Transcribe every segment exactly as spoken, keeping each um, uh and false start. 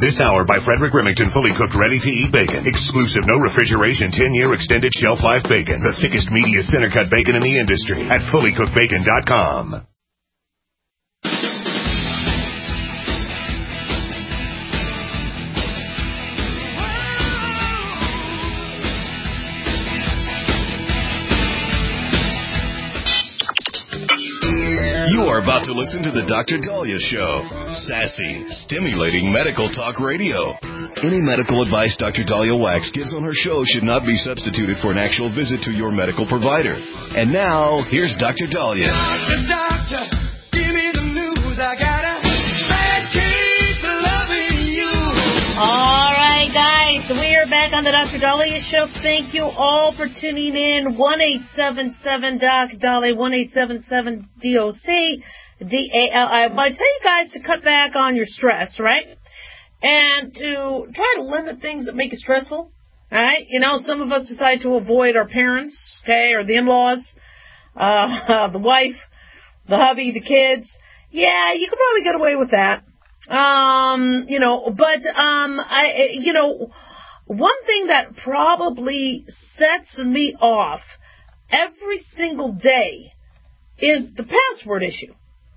This hour by Frederick Remington, fully cooked, ready-to-eat bacon. Exclusive, no refrigeration, ten-year extended shelf life bacon. The thickest, meatiest, center-cut bacon in the industry at fully cooked bacon dot com. You are about to listen to the Doctor Dahlia Show. Sassy, stimulating medical talk radio. Any medical advice Doctor Dahlia Wax gives on her show should not be substituted for an actual visit to your medical provider. And now, here's Doctor Dahlia. Doctor, doctor, give me the news. I got a bad case of loving you. All right, guys, we are back on the Doctor Dahlia Show. Thank you all for tuning in. one eight seven seven doc Dahlia, one eight seven seven D O C D A L I. But I tell you guys to cut back on your stress, right? And to try to limit things that make it stressful, all right? You know, some of us decide to avoid our parents, okay, or the in-laws, uh, the wife, the hubby, the kids. Yeah, you could probably get away with that. Um, you know, but, um, I, you know, one thing that probably sets me off every single day is the password issue.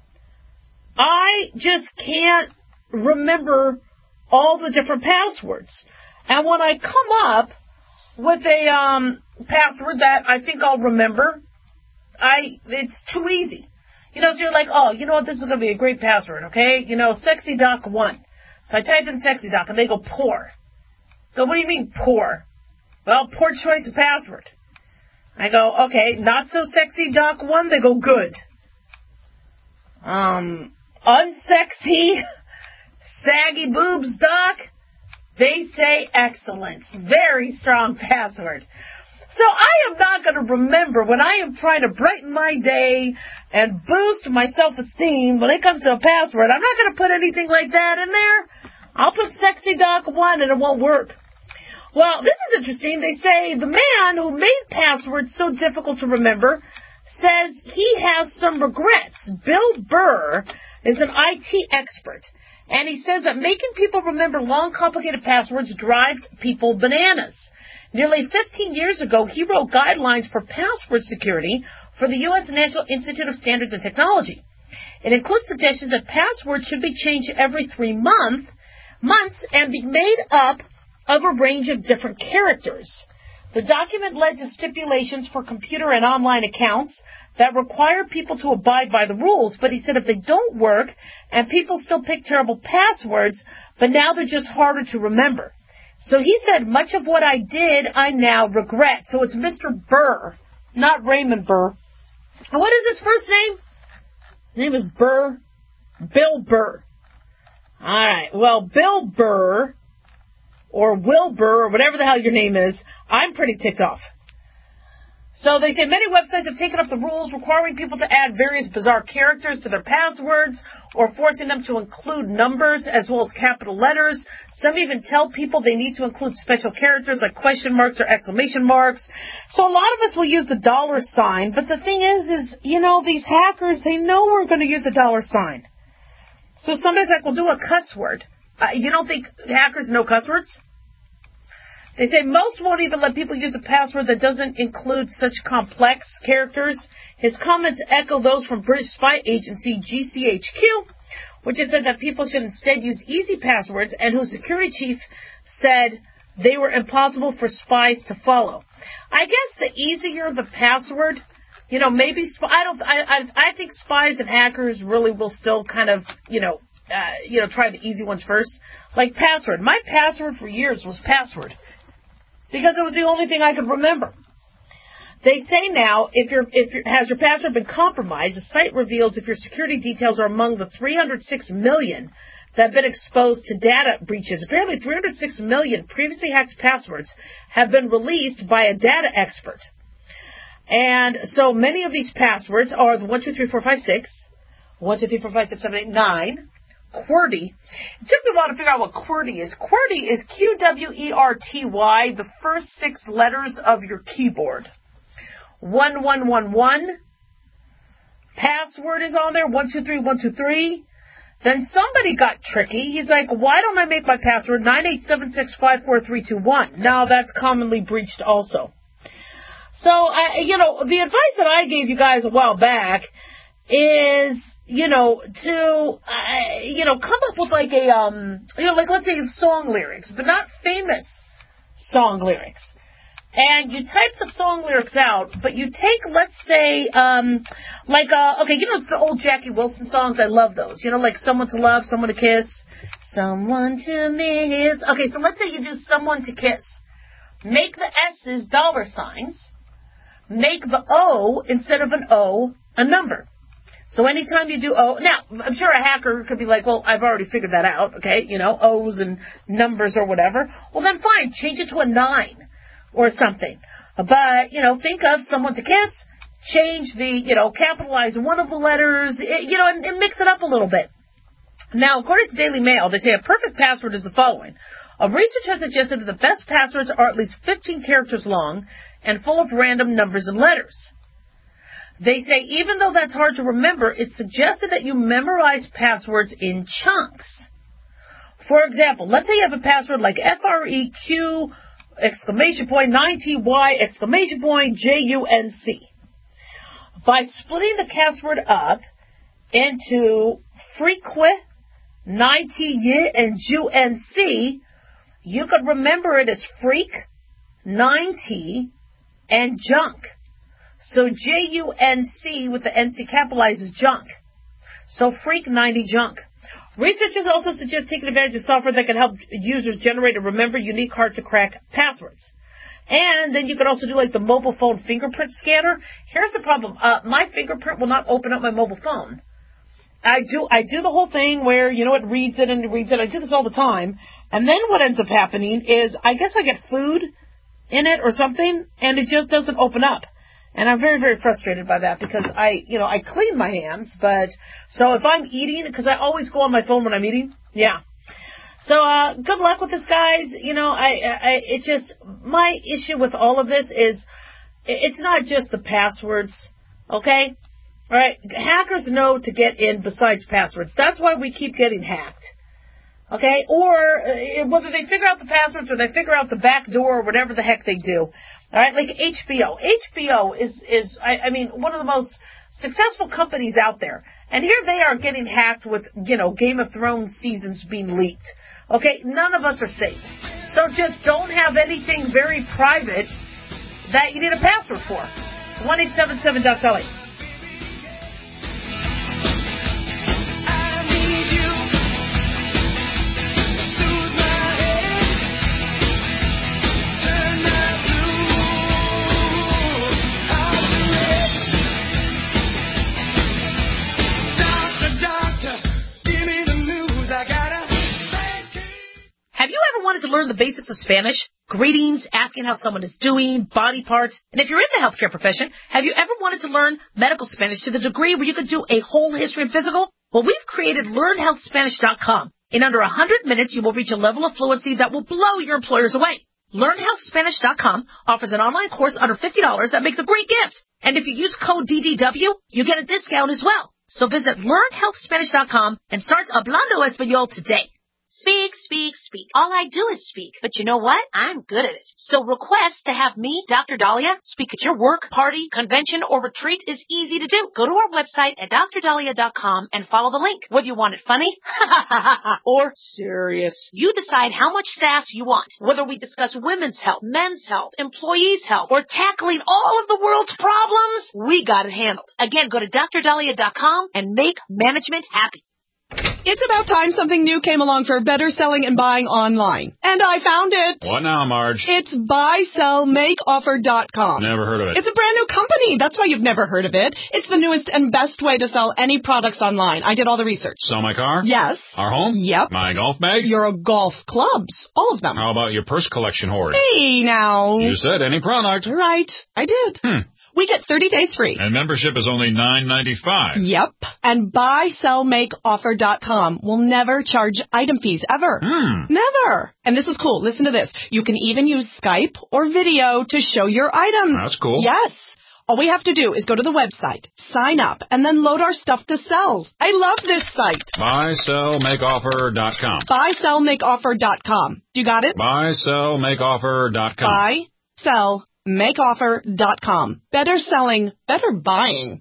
I just can't remember all the different passwords. And when I come up with a um, password that I think I'll remember, I it's too easy. You know, so you're like, oh, you know what, this is going to be a great password, okay? You know, Sexy Doc one. So I type in Sexy Doc, and they go, poor. Go, what do you mean, poor? Well, poor choice of password. I go, okay, not so Sexy Doc one. They go, good. Um, unsexy, saggy boobs Doc. They say excellent. Very strong password. So I am not going to remember when I am trying to brighten my day and boost my self-esteem when it comes to a password. I'm not going to put anything like that in there. I'll put Sexy Doc one and it won't work. Well, this is interesting. They say the man who made passwords so difficult to remember says he has some regrets. Bill Burr is an I T expert, and he says that making people remember long, complicated passwords drives people bananas. Nearly fifteen years ago, he wrote guidelines for password security for the U S National Institute of Standards and Technology. It includes suggestions that passwords should be changed every three month, months and be made up of a range of different characters. The document led to stipulations for computer and online accounts that require people to abide by the rules, but he said if they don't work and people still pick terrible passwords, but now they're just harder to remember. So he said, much of what I did, I now regret. So it's Mister Burr, not Raymond Burr. And what is his first name? His name is Burr. Bill Burr. All right. Well, Bill Burr, or Will Burr, or whatever the hell your name is, I'm pretty ticked off. So they say many websites have taken up the rules requiring people to add various bizarre characters to their passwords or forcing them to include numbers as well as capital letters. Some even tell people they need to include special characters like question marks or exclamation marks. So a lot of us will use the dollar sign, but the thing is, is, you know, these hackers, they know we're going to use a dollar sign. So somebody's like, well, do a cuss word. Uh, you don't think hackers know cuss words? They say most won't even let people use a password that doesn't include such complex characters. His comments echo those from British spy agency G C H Q, which has said that people should instead use easy passwords, and whose security chief said they were impossible for spies to follow. I guess the easier the password, you know, maybe sp- I don't. I, I I think spies and hackers really will still kind of, you know, uh, you know, try the easy ones first. Like password. My password for years was password, because it was the only thing I could remember. They say now, if your if your, has your password been compromised, the site reveals if your security details are among the three hundred six million that have been exposed to data breaches. Apparently, three hundred six million previously hacked passwords have been released by a data expert. And so many of these passwords are the one two three four five six, one two three four five six seven eight nine. QWERTY. It took me a while to figure out what QWERTY is. QWERTY is Q W E R T Y, the first six letters of your keyboard. one one one one. Password is on there, one two three one two three. Then somebody got tricky. He's like, why don't I make my password nine eight seven six five four three two one? Now that's commonly breached also. So, I, you know, the advice that I gave you guys a while back is, you know, to, uh, you know, come up with like a, um, you know, like let's say song lyrics, but not famous song lyrics. And you type the song lyrics out, but you take, let's say, um, like, uh, okay, you know the old Jackie Wilson songs? I love those. You know, like Someone to Love, Someone to Kiss, Someone to Miss. Okay, so let's say you do Someone to Kiss. Make the S's dollar signs. Make the O, instead of an O, a number. So anytime you do O, now, I'm sure a hacker could be like, well, I've already figured that out, okay, you know, O's and numbers or whatever. Well, then fine, change it to a nine. Or something. But, you know, think of Someone to Kiss, change the, you know, capitalize one of the letters, you know, and, and mix it up a little bit. Now, according to Daily Mail, they say a perfect password is the following. A research has suggested that the best passwords are at least fifteen characters long and full of random numbers and letters. They say even though that's hard to remember, it's suggested that you memorize passwords in chunks. For example, let's say you have a password like F R E Q exclamation point, nine T Y, exclamation point, J U N C. By splitting the password up into frequi, nine T Y, and J U N C, you could remember it as freak, nine T, and junk. So J U N C with the N C capitalized is junk. So freak, ninety, junk. Researchers also suggest taking advantage of software that can help users generate and remember unique, hard-to-crack passwords. And then you can also do like the mobile phone fingerprint scanner. Here's the problem. Uh, my fingerprint will not open up my mobile phone. I do I do the whole thing where, you know, it reads it and it reads it. I do this all the time. And then what ends up happening is I guess I get food in it or something, and it just doesn't open up. And I'm very, very frustrated by that because I, you know, I clean my hands, but, so if I'm eating, because I always go on my phone when I'm eating, yeah. So, uh, good luck with this, guys. You know, I, I, it just, my issue with all of this is, it's not just the passwords, okay? Alright, hackers know to get in besides passwords. That's why we keep getting hacked. Okay, or uh, whether they figure out the passwords or they figure out the back door or whatever the heck they do. All right, like H B O. H B O is, is I, I mean, one of the most successful companies out there. And here they are getting hacked with, you know, Game of Thrones seasons being leaked. Okay, none of us are safe. So just don't have anything very private that you need a password for. one eight seven seven dot L A. Have you ever wanted to learn the basics of Spanish? Greetings, asking how someone is doing, body parts. And if you're in the healthcare profession, have you ever wanted to learn medical Spanish to the degree where you could do a whole history and physical? Well, we've created learn health spanish dot com. In under one hundred minutes, you will reach a level of fluency that will blow your employers away. learn health spanish dot com offers an online course under fifty dollars that makes a great gift. And if you use code D D W, you get a discount as well. So visit learn health spanish dot com and start Hablando Español today. Speak, speak, speak. All I do is speak. But you know what? I'm good at it. So request to have me, Doctor Dahlia, speak at your work, party, convention, or retreat is easy to do. Go to our website at dr dahlia dot com and follow the link. Whether you want it funny or serious, you decide how much sass you want. Whether we discuss women's health, men's health, employees' health, or tackling all of the world's problems, we got it handled. Again, go to dr dahlia dot com and make management happy. It's about time something new came along for better selling and buying online. And I found it. What now, Marge? It's buy sell make offer dot com. Never heard of it. It's a brand new company. That's why you've never heard of it. It's the newest and best way to sell any products online. I did all the research. Sell my car? Yes. Our home? Yep. My golf bag? Your golf clubs. All of them. How about your purse collection hoard? Hey, now. You said any product. Right. I did. Hmm. We get thirty days free. And membership is only nine ninety-five. Yep. And buy sell make offer dot com will never charge item fees ever. Hmm. Never. And this is cool. Listen to this. You can even use Skype or video to show your items. That's cool. Yes. All we have to do is go to the website, sign up, and then load our stuff to sell. I love this site. buy sell make offer dot com. buy sell make offer dot com. You got it? buy sell make offer dot com. buy sell make offer dot com. Better selling, better buying.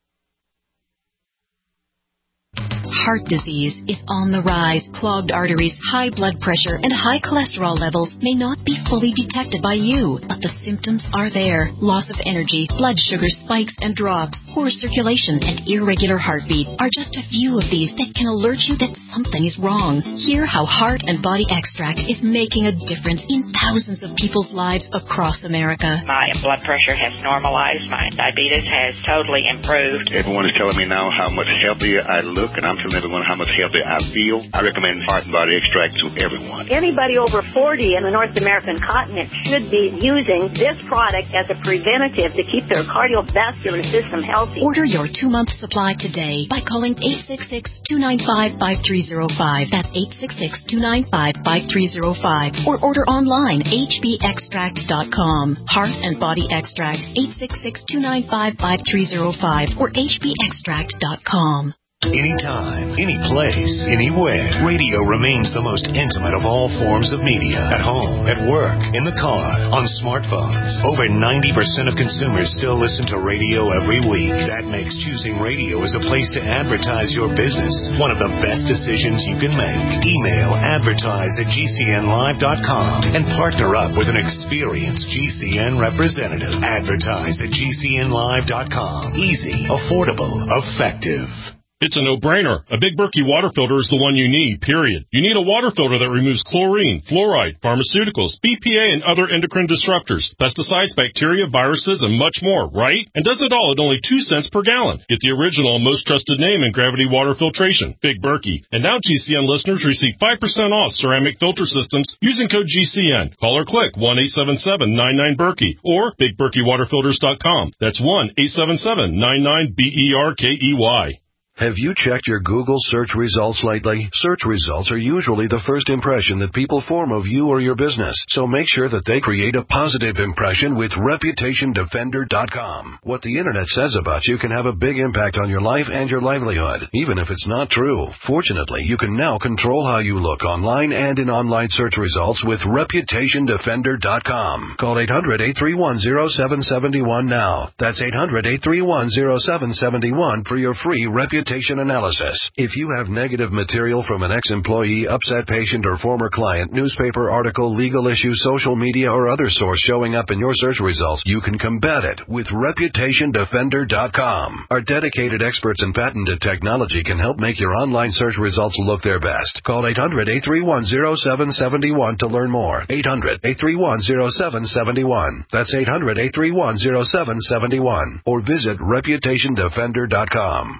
Heart disease is on the rise. Clogged arteries, high blood pressure, and high cholesterol levels may not be fully detected by you, but the symptoms are there. Loss of energy, blood sugar spikes and drops, poor circulation, and irregular heartbeat are just a few of these that can alert you that something is wrong. Hear how Heart and Body Extract is making a difference in thousands of people's lives across America. My blood pressure has normalized. My diabetes has totally improved. Everyone is telling me now how much healthier I look, and I'm telling everyone how much healthier I feel. I recommend Heart and Body Extract to everyone. Anybody over forty in the North American continent should be using this product as a preventative to keep their cardiovascular system healthy. Order your two-month supply today by calling eight six six, two nine five, five three zero five. That's eight six six, two nine five, five three zero five. Or order online, h b extract dot com. Heart and Body Extract, eight six six, two nine five, five three zero five or h b extract dot com. Anytime, any place, anywhere, radio remains the most intimate of all forms of media. At home, at work, in the car, on smartphones. Over ninety percent of consumers still listen to radio every week. That makes choosing radio as a place to advertise your business one of the best decisions you can make. Email advertise at g c n live dot com and partner up with an experienced G C N representative. Advertise at g c n live dot com. Easy, affordable, effective. It's a no-brainer. A Big Berkey water filter is the one you need, period. You need a water filter that removes chlorine, fluoride, pharmaceuticals, B P A, and other endocrine disruptors, pesticides, bacteria, viruses, and much more, right? And does it all at only two cents per gallon. Get the original and most trusted name in gravity water filtration, Big Berkey. And now G C N listeners receive five percent off ceramic filter systems using code G C N. Call or click one eight seven seven, nine nine, Berkey or big berkey water filters dot com. That's one eight seven seven, nine nine, B E R K E Y. Have you checked your Google search results lately? Search results are usually the first impression that people form of you or your business, so make sure that they create a positive impression with reputation defender dot com. What the internet says about you can have a big impact on your life and your livelihood, even if it's not true. Fortunately, you can now control how you look online and in online search results with reputation defender dot com. Call eight hundred, eight three one, zero seven seven one now. That's eight hundred, eight three one, zero seven seven one for your free reputation analysis. If you have negative material from an ex-employee, upset patient, or former client, newspaper article, legal issue, social media, or other source showing up in your search results, you can combat it with reputation defender dot com. Our dedicated experts in patented technology can help make your online search results look their best. Call eight hundred, eight three one, zero seven seven one to learn more. eight hundred, eight three one, zero seven seven one. That's eight hundred, eight three one, zero seven seven one. Or visit reputation defender dot com.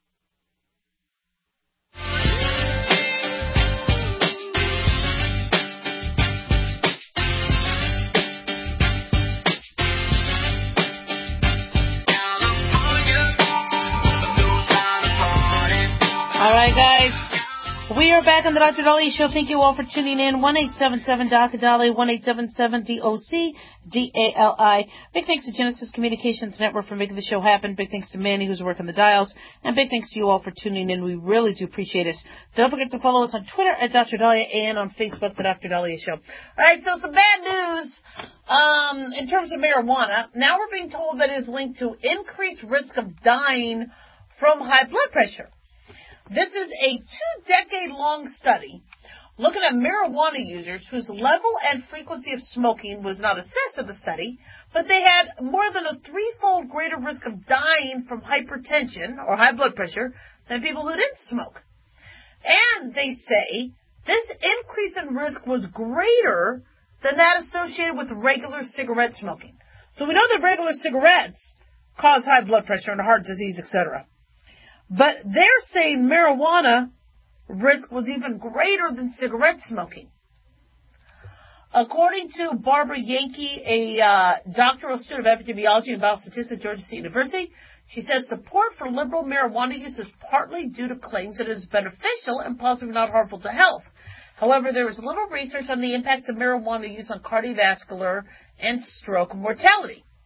All right, guys. We are back on the Doctor Dali Show. Thank you all for tuning in. one eight seven seven, D O C, Dali, one eight seven seven, D O C, D A L I. Big thanks to Genesis Communications Network for making the show happen. Big thanks to Manny, who's working the dials. And big thanks to you all for tuning in. We really do appreciate it. Don't forget to follow us on Twitter at Doctor Dahlia and on Facebook, The Doctor Dahlia Show. All right, so some bad news um, in terms of marijuana. Now we're being told that it is linked to increased risk of dying from high blood pressure. This is a two-decade-long study looking at marijuana users whose level and frequency of smoking was not assessed in the study, but they had more than a threefold greater risk of dying from hypertension or high blood pressure than people who didn't smoke. And they say this increase in risk was greater than that associated with regular cigarette smoking. So we know that regular cigarettes cause high blood pressure and heart disease, et cetera. But they're saying marijuana risk was even greater than cigarette smoking. According to Barbara Yankee, a uh, doctoral student of epidemiology and biostatistics at Georgia State University, she says support for liberal marijuana use is partly due to claims that it is beneficial and possibly not harmful to health. However, there is little research on the impact of marijuana use on cardiovascular and stroke mortality.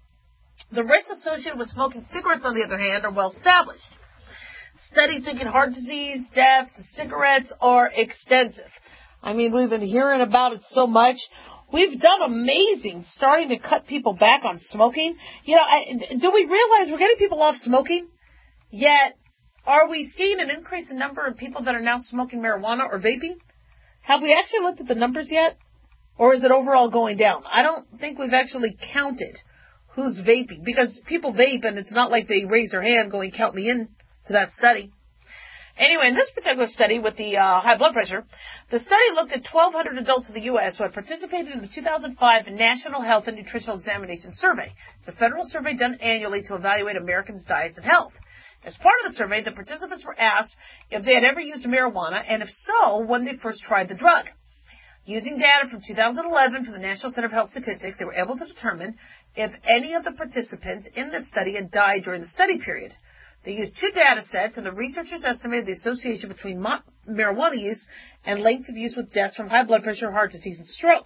The risks associated with smoking cigarettes, on the other hand, are well established. Studies linking heart disease, death to cigarettes are extensive. I mean, we've been hearing about it so much. We've done amazing starting to cut people back on smoking. You know, I, do we realize we're getting people off smoking? Yet, are we seeing an increase in number of people that are now smoking marijuana or vaping? Have we actually looked at the numbers yet? Or is it overall going down? I don't think we've actually counted who's vaping. Because people vape and it's not like they raise their hand going, count me in to that study. Anyway, in this particular study with the uh, high blood pressure, the study looked at twelve hundred adults in the U S who had participated in the two thousand five National Health and Nutritional Examination Survey. It's a federal survey done annually to evaluate Americans' diets and health. As part of the survey, the participants were asked if they had ever used marijuana, and if so, when they first tried the drug. Using data from two thousand eleven from the National Center for Health Statistics, they were able to determine if any of the participants in this study had died during the study period. They used two data sets, and the researchers estimated the association between ma- marijuana use and length of use with deaths from high blood pressure, heart disease, and stroke.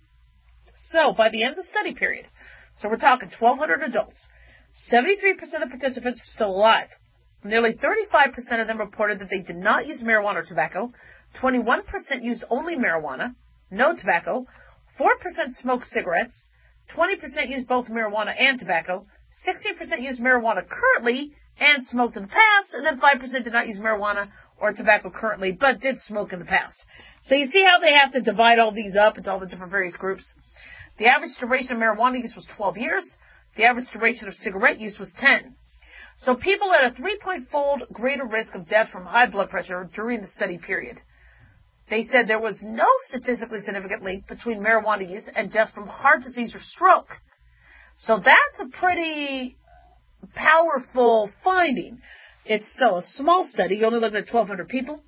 So, by the end of the study period, so we're talking twelve hundred adults, seventy-three percent of participants were still alive. Nearly thirty-five percent of them reported that they did not use marijuana or tobacco, twenty-one percent used only marijuana, no tobacco, four percent smoked cigarettes, twenty percent used both marijuana and tobacco, sixteen percent used marijuana currently and smoked in the past, and then five percent did not use marijuana or tobacco currently, but did smoke in the past. So you see how they have to divide all these up into all the different various groups. The average duration of marijuana use was twelve years. The average duration of cigarette use was ten. So people had a three-point-fold greater risk of death from high blood pressure during the study period. They said there was no statistically significant link between marijuana use and death from heart disease or stroke. So that's a pretty powerful finding. It's still a small study. You only looked at twelve hundred people.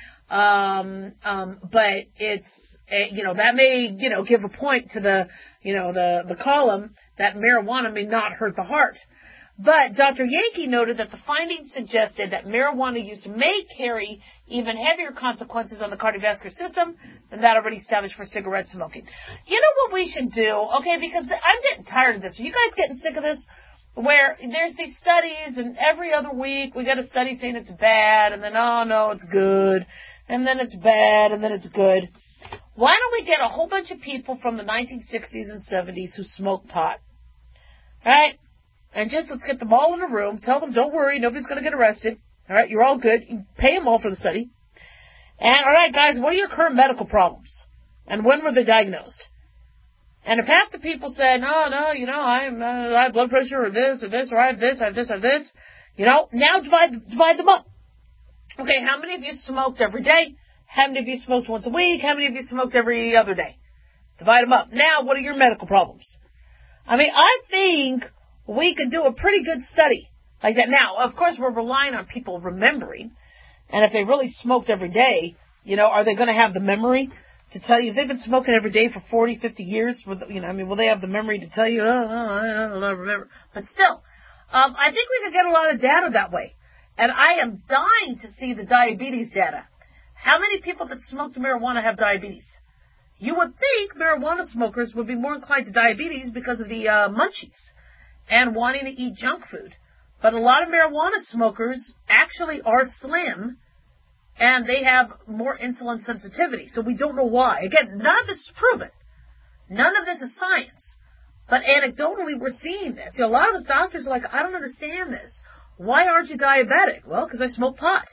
Um, um, but it's, uh, you know, that may, you know, give a point to the, you know, the, the column that marijuana may not hurt the heart. But Doctor Yankee noted that the findings suggested that marijuana use may carry even heavier consequences on the cardiovascular system than that already established for cigarette smoking. You know what we should do? Okay, because I'm getting tired of this. Are you guys getting sick of this? Where there's these studies, and every other week we get a study saying it's bad, and then, oh, no, it's good, and then it's bad, and then it's good. Why don't we get a whole bunch of people from the nineteen sixties and seventies who smoke pot? Right? And just let's get them all in a room, tell them, don't worry, nobody's going to get arrested. All right, you're all good. You pay them all for the study. And, all right, guys, what are your current medical problems? And when were they diagnosed? And if half the people said, no, no, you know, I'm, uh, I have blood pressure or this or this, or I have this, I have this, I have this, you know, now divide, divide them up. Okay, how many of you smoked every day? How many of you smoked once a week? How many of you smoked every other day? Divide them up. Now, what are your medical problems? I mean, I think we could do a pretty good study like that. Now, of course, we're relying on people remembering. And if they really smoked every day, you know, are they going to have the memory to tell you? If they've been smoking every day for forty, fifty years, with, you know, I mean, will they have the memory to tell you, oh, oh I don't remember. But still, um, I think we could get a lot of data that way. And I am dying to see the diabetes data. How many people that smoked marijuana have diabetes? You would think marijuana smokers would be more inclined to diabetes because of the uh, munchies and wanting to eat junk food. But a lot of marijuana smokers actually are slim, and they have more insulin sensitivity. So we don't know why. Again, none of this is proven. None of this is science. But anecdotally, we're seeing this. You know, a lot of us doctors are like, I don't understand this. Why aren't you diabetic? Well, because I smoke pot.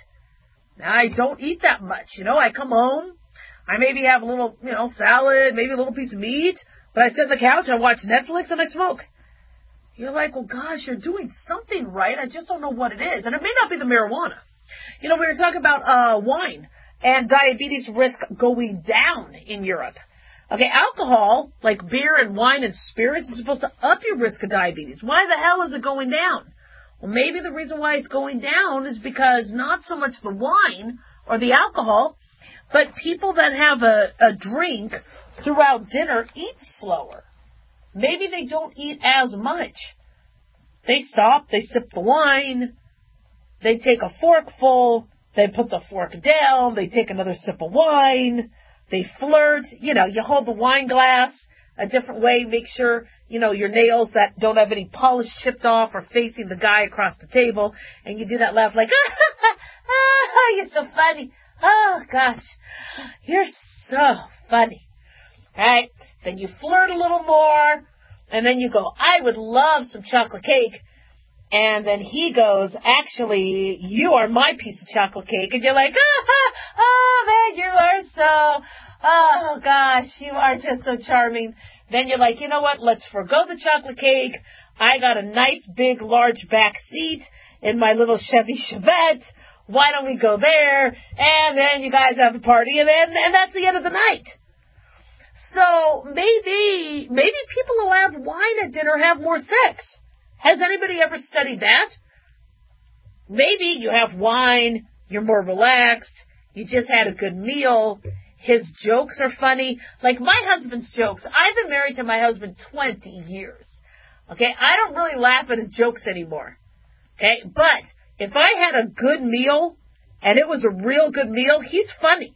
I don't eat that much. You know, I come home, I maybe have a little, you know, salad, maybe a little piece of meat, but I sit on the couch, I watch Netflix, and I smoke. You're like, well, gosh, you're doing something right. I just don't know what it is. And it may not be the marijuana. You know, we were talking about uh wine and diabetes risk going down in Europe. Okay, alcohol, like beer and wine and spirits, is supposed to up your risk of diabetes. Why the hell is it going down? Well, maybe the reason why it's going down is because not so much the wine or the alcohol, but people that have a, a drink throughout dinner eat slower. Maybe they don't eat as much. They stop, they sip the wine, they take a forkful, they put the fork down, they take another sip of wine, they flirt. You know, you hold the wine glass a different way, make sure you know, your nails that don't have any polish chipped off are facing the guy across the table, and you do that laugh like, ah, you're so funny. Oh, gosh, you're so funny. All right, then you flirt a little more, and then you go, I would love some chocolate cake. And then he goes, actually, you are my piece of chocolate cake. And you're like, ah, oh, man, you are so, oh, gosh, you are just so charming. Then you're like, you know what, let's forgo the chocolate cake. I got a nice, big, large back seat in my little Chevy Chevette. Why don't we go there? And then you guys have a party, and then, and that's the end of the night. So maybe, maybe people who have wine at dinner have more sex. Has anybody ever studied that? Maybe you have wine, you're more relaxed, you just had a good meal, his jokes are funny. Like my husband's jokes, I've been married to my husband twenty years. Okay, I don't really laugh at his jokes anymore. Okay, but if I had a good meal, and it was a real good meal, he's funny.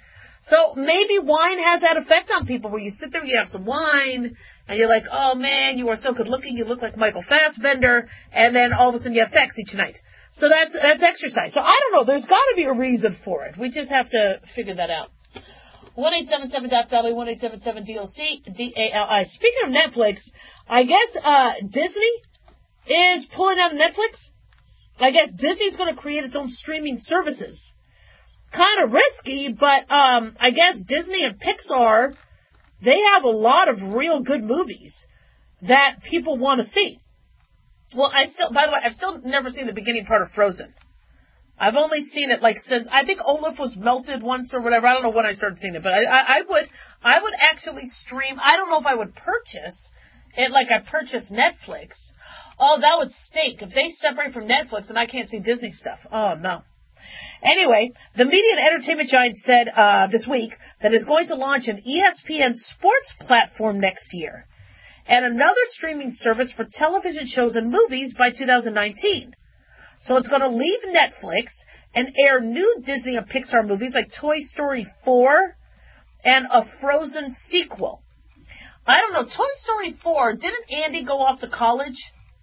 So maybe wine has that effect on people where you sit there, you have some wine, and you're like, oh man, you are so good looking, you look like Michael Fassbender, and then all of a sudden you have sex each night. So that's that's exercise. So I don't know, there's got to be a reason for it. We just have to figure that out. one eight seven seven D O C T O L Y, one eight seven seven D O C, D A L I. Speaking of Netflix, I guess uh, Disney is pulling out of Netflix. I guess Disney's going to create its own streaming services. Kind of risky, but um, I guess Disney and Pixar, they have a lot of real good movies that people want to see. Well, I still, by the way, I've still never seen the beginning part of Frozen. I've only seen it like since, I think Olaf was melted once or whatever. I don't know when I started seeing it, but I, I, I would, I would actually stream. I don't know if I would purchase it like I purchased Netflix. Oh, that would stink if they separate from Netflix and I can't see Disney stuff. Oh no. Anyway, the media and entertainment giant said uh, this week that it's going to launch an E S P N sports platform next year and another streaming service for television shows and movies by two thousand nineteen. So it's going to leave Netflix and air new Disney and Pixar movies like Toy Story four and a Frozen sequel. I don't know, Toy Story four, didn't Andy go off to college?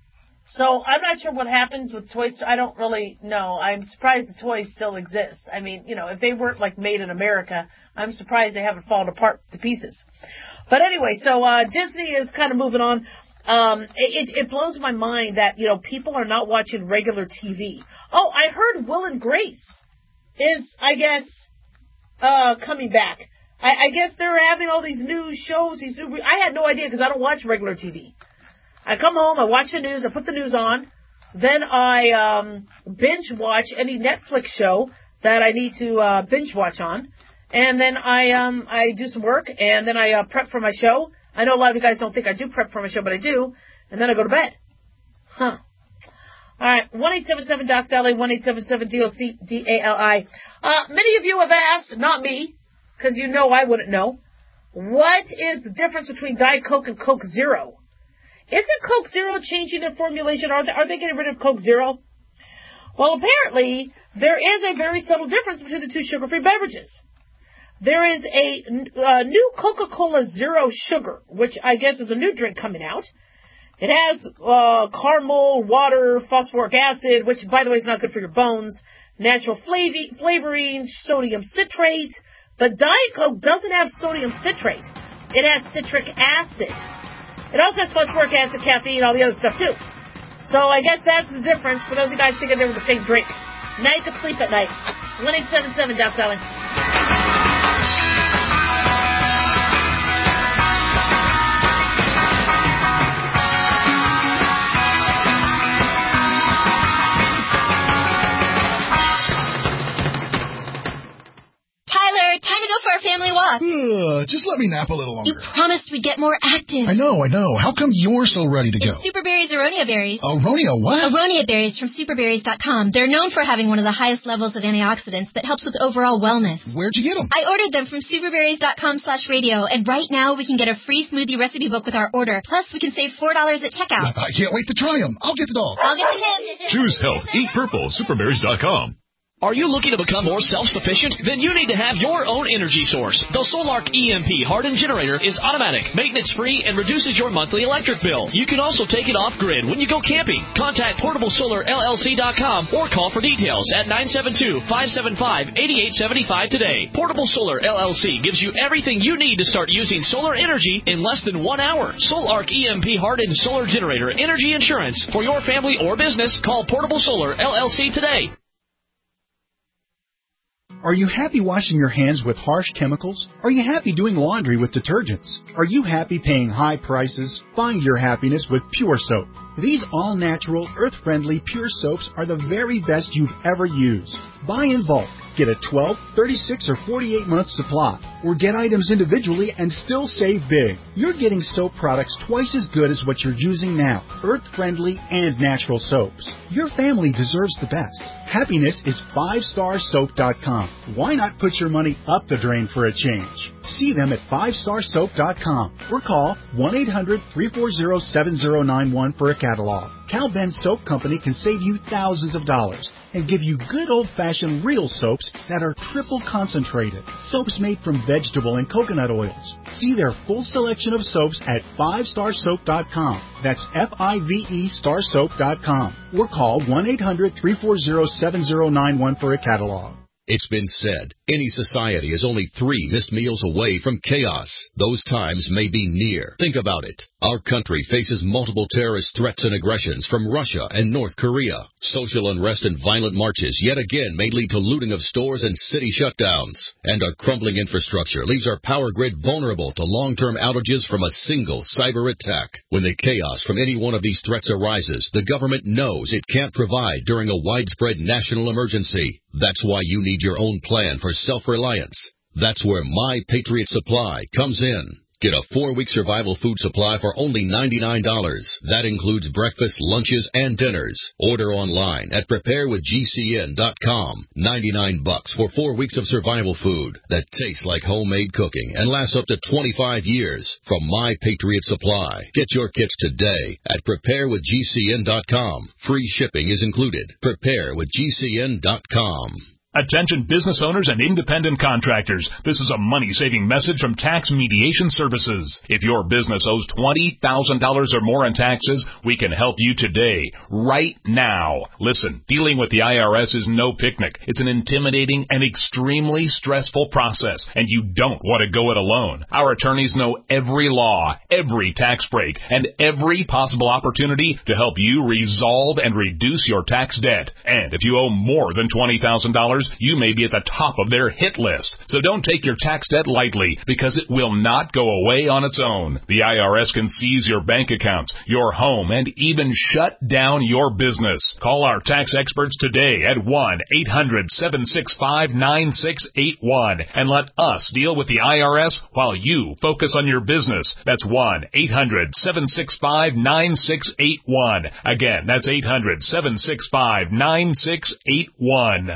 So I'm not sure what happens with Toy Story. I don't really know. I'm surprised the toys still exist. I mean, you know, if they weren't like made in America, I'm surprised they haven't fallen apart to pieces. But anyway, so uh, Disney is kind of moving on. Um, it, it blows my mind that, you know, people are not watching regular T V. Oh, I heard Will and Grace is, I guess, uh, coming back. I, I guess they're having all these new shows. These new, I had no idea because I don't watch regular T V. I come home, I watch the news, I put the news on, then I um, binge watch any Netflix show that I need to uh, binge watch on, and then I um, I do some work, and then I uh, prep for my show. I know a lot of you guys don't think I do prep for my show, but I do, and then I go to bed. Huh. All right, one eight seven seven D O C T O L Y, one eight seven seven D O C D A L I. Uh, many of you have asked, not me, because you know I wouldn't know, what is the difference between Diet Coke and Coke Zero? Isn't Coke Zero changing their formulation? Are they, are they getting rid of Coke Zero? Well, apparently, there is a very subtle difference between the two sugar-free beverages. There is a uh, new Coca-Cola Zero Sugar, which I guess is a new drink coming out. It has uh, caramel, water, phosphoric acid, which, by the way, is not good for your bones, natural flav- flavoring, sodium citrate. But Diet Coke doesn't have sodium citrate. It has citric acid. It also has phosphoric acid, caffeine, all the other stuff, too. So I guess that's the difference for those of you guys thinking they were the same drink. Now you can sleep at night. one eight seven seven D O C T O L Y. Time to go for our family walk. Uh, just let me nap a little longer. You promised we'd get more active. I know, I know. How come you're so ready to go? It's Superberry's Aronia Berries. Aronia what? Aronia Berries from superberries dot com. They're known for having one of the highest levels of antioxidants that helps with overall wellness. Where'd you get them? I ordered them from superberries dot com slash radio, and right now we can get a free smoothie recipe book with our order. Plus, we can save four dollars at checkout. I can't wait to try them. I'll get the dog. I'll get the him. Choose health. Eat purple. superberries dot com. Are you looking to become more self-sufficient? Then you need to have your own energy source. The Solark E M P hardened generator is automatic, maintenance-free, and reduces your monthly electric bill. You can also take it off-grid when you go camping. Contact portable solar L L C dot com or call for details at nine seven two, five seven five, eight eight seven five today. Portable Solar L L C gives you everything you need to start using solar energy in less than one hour. Solark E M P hardened solar generator energy insurance for your family or business. Call Portable Solar L L C today. Are you happy washing your hands with harsh chemicals? Are you happy doing laundry with detergents? Are you happy paying high prices? Find your happiness with Pure Soap. These all-natural, earth-friendly Pure Soaps are the very best you've ever used. Buy in bulk. Get a twelve, thirty-six, or forty-eight month supply, or get items individually and still save big. You're getting soap products twice as good as what you're using now, earth-friendly and natural soaps. Your family deserves the best. Happiness is five star soap dot com. Why not put your money up the drain for a change? See them at five star soap dot com or call one eight hundred, three four zero, seven zero nine one for a catalog. Cal Ben Soap Company can save you thousands of dollars and give you good old-fashioned real soaps that are triple concentrated. Soaps made from vegetable and coconut oils. See their full selection of soaps at five star soap dot com. That's F I V E star soap dot com. Or call one eight hundred, three four zero, seven zero nine one for a catalog. It's been said, any society is only three missed meals away from chaos. Those times may be near. Think about it. Our country faces multiple terrorist threats and aggressions from Russia and North Korea. Social unrest and violent marches yet again may lead to looting of stores and city shutdowns. And our crumbling infrastructure leaves our power grid vulnerable to long-term outages from a single cyber attack. When the chaos from any one of these threats arises, the government knows it can't provide during a widespread national emergency. That's why you need your own plan for self-reliance. That's where My Patriot Supply comes in. Get a four-week survival food supply for only ninety-nine dollars. That includes breakfast, lunches, and dinners. Order online at prepare with G C N dot com. ninety-nine bucks for four weeks of survival food that tastes like homemade cooking and lasts up to twenty-five years from My Patriot Supply. Get your kits today at prepare with G C N dot com. Free shipping is included. prepare with G C N dot com. Attention business owners and independent contractors. This is a money-saving message from Tax Mediation Services. If your business owes twenty thousand dollars or more in taxes, we can help you today, right now. Listen, dealing with the I R S is no picnic. It's an intimidating and extremely stressful process, and you don't want to go it alone. Our attorneys know every law, every tax break, and every possible opportunity to help you resolve and reduce your tax debt. And if you owe more than twenty thousand dollars, you may be at the top of their hit list. So don't take your tax debt lightly, because it will not go away on its own. The I R S can seize your bank accounts, your home, and even shut down your business. Call our tax experts today at one eight hundred, seven six five, nine six eight one and let us deal with the I R S while you focus on your business. That's one eight hundred, seven six five, nine six eight one. Again, that's eight hundred, seven six five, nine six eight one.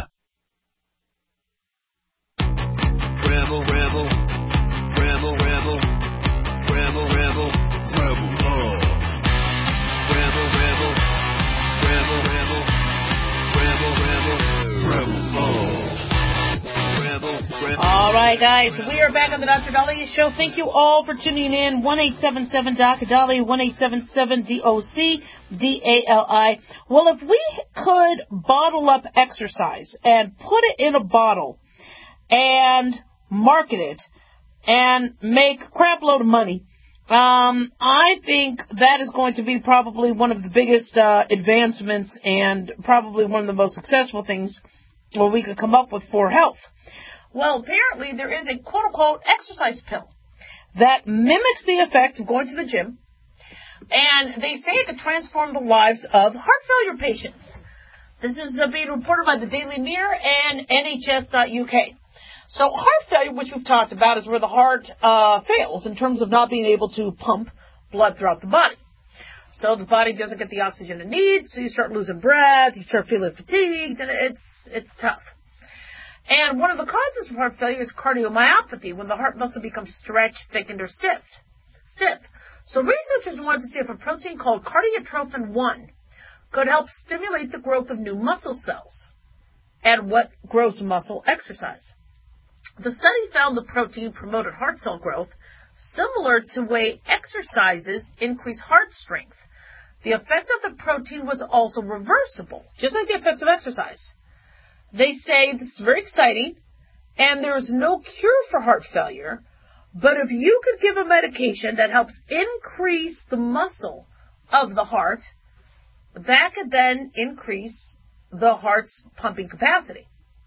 Rebel, rebel, rebel, rebel, rebel, rebel, rebel love. Rebel, rebel, rebel, rebel, rebel, rebel, rebel love. Rebel, rebel. All right, guys, we are back on the Doctor Dahlia Show. Thank you all for tuning in. one eight seven seven D O C Dahlia, one eight seven seven D O C D A L I. Well, if we could bottle up exercise and put it in a bottle and market it and make a crap load of money, um, I think that is going to be probably one of the biggest uh, advancements and probably one of the most successful things where we could come up with for health. Well, apparently there is a quote-unquote exercise pill that mimics the effect of going to the gym, and they say it could transform the lives of heart failure patients. This is uh, being reported by the Daily Mirror and N H S dot U K. So heart failure, which we've talked about, is where the heart uh, fails in terms of not being able to pump blood throughout the body. So the body doesn't get the oxygen it needs, so you start losing breath, you start feeling fatigued, and it's it's tough. And one of the causes of heart failure is cardiomyopathy, when the heart muscle becomes stretched, thickened, or stiff. Stiff. So researchers wanted to see if a protein called cardiotrophin one could help stimulate the growth of new muscle cells. and what grows muscle exercise. The study found the protein promoted heart cell growth, similar to way exercises increase heart strength. The effect of the protein was also reversible, just like the effects of exercise. They say this is very exciting, and there is no cure for heart failure, but if you could give a medication that helps increase the muscle of the heart, that could then increase the heart's pumping capacity.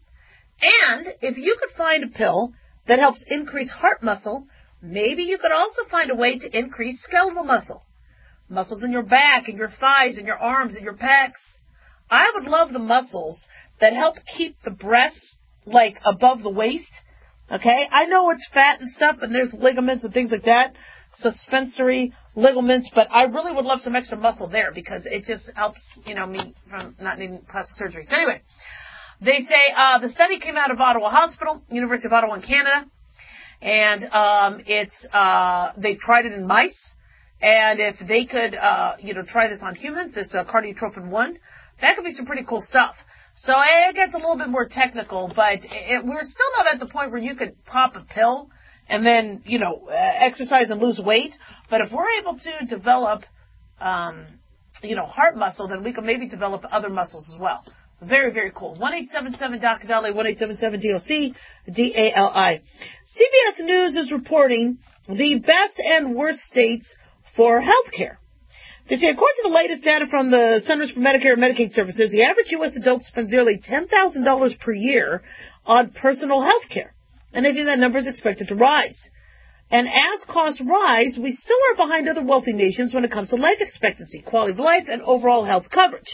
And if you could find a pill that helps increase heart muscle, maybe you could also find a way to increase skeletal muscle. Muscles in your back, and your thighs, and your arms, and your pecs. I would love the muscles that help keep the breasts, like, above the waist. Okay? I know it's fat and stuff, and there's ligaments and things like that, suspensory ligaments, but I really would love some extra muscle there because it just helps, you know, me from not needing plastic surgery. So anyway, they say uh, the study came out of Ottawa Hospital, University of Ottawa in Canada, and um, it's uh, they tried it in mice. And if they could, uh, you know, try this on humans, this uh, cardiotrophin one, that could be some pretty cool stuff. So it gets a little bit more technical, but it, we're still not at the point where you could pop a pill and then, you know, uh, exercise and lose weight. But if we're able to develop, um, you know, heart muscle, then we can maybe develop other muscles as well. Very, very cool. one eight seven seven D O C D A L I, one eight seven seven D O C D A L I. C B S News is reporting the best and worst states for health care. They say, according to the latest data from the Centers for Medicare and Medicaid Services, the average U S adult spends nearly ten thousand dollars per year on personal health care. And they think that number is expected to rise. And as costs rise, we still are behind other wealthy nations when it comes to life expectancy, quality of life, and overall health coverage.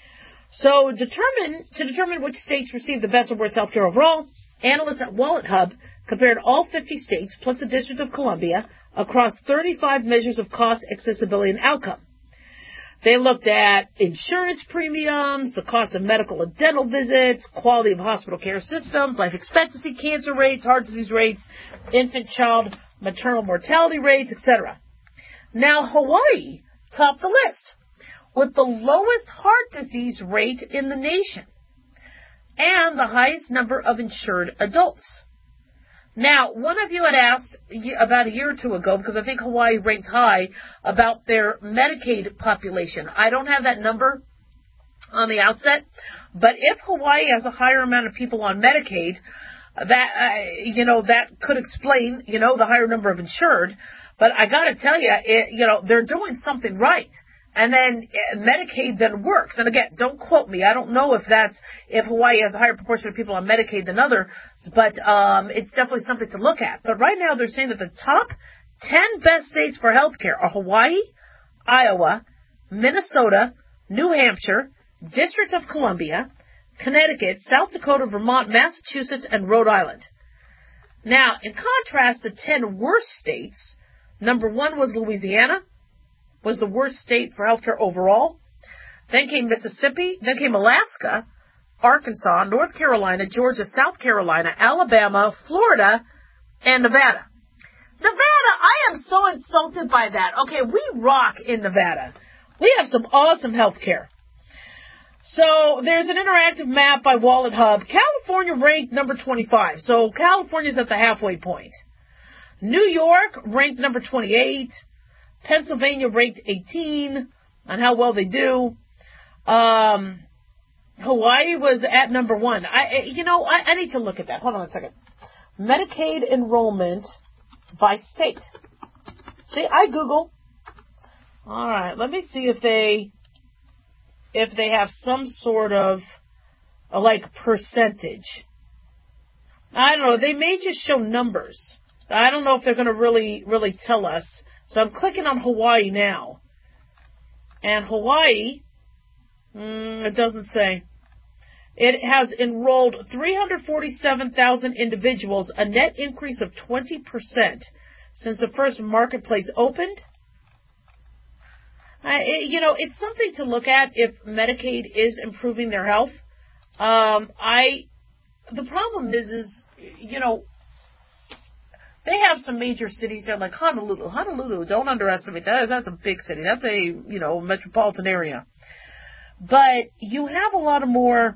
So determine to determine which states receive the best or worst health care overall, analysts at Wallet Hub compared all fifty states plus the District of Columbia across thirty-five measures of cost, accessibility, and outcome. They looked at insurance premiums, the cost of medical and dental visits, quality of hospital care systems, life expectancy, cancer rates, heart disease rates, infant, child, maternal mortality rates, et cetera. Now, Hawaii topped the list with the lowest heart disease rate in the nation and the highest number of insured adults. Now, one of you had asked about a year or two ago, because I think Hawaii ranked high, about their Medicaid population. I don't have that number on the outset, but if Hawaii has a higher amount of people on Medicaid, that, uh, you know, that could explain, you know, the higher number of insured. But I got to tell you, it, you know, they're doing something right. And then uh, Medicaid then works. And again, don't quote me. I don't know if that's, if Hawaii has a higher proportion of people on Medicaid than others, but um, it's definitely something to look at. But right now they're saying that the top ten best states for health care are Hawaii, Iowa, Minnesota, New Hampshire, District of Columbia, Connecticut, South Dakota, Vermont, Massachusetts, and Rhode Island. Now, in contrast, the ten worst states, number one was Louisiana, was the worst state for healthcare overall. Then came Mississippi. Then came Alaska, Arkansas, North Carolina, Georgia, South Carolina, Alabama, Florida, and Nevada. Nevada, I am so insulted by that. Okay, we rock in Nevada. We have some awesome healthcare. So there's an interactive map by Wallet Hub. California ranked number twenty-five. So California's at the halfway point. New York ranked number twenty-eight. Pennsylvania ranked eighteen on how well they do. Um, Hawaii was at number one. I, you know, I, I need to look at that. Hold on a second. Medicaid enrollment by state. See, I Google. All right, let me see if they, if they have some sort of, uh, like, percentage. I don't know. They may just show numbers. I don't know if they're going to really, really tell us. So I'm clicking on Hawaii now. And Hawaii, mm, it doesn't say. It has enrolled three hundred forty-seven thousand individuals, a net increase of twenty percent since the first marketplace opened. Uh, it, you know, it's something to look at if Medicaid is improving their health. Um, I, the problem is, is, you know, they have some major cities there, like Honolulu. Honolulu, don't underestimate that. That's a big city. That's a, you know, metropolitan area. But you have a lot of more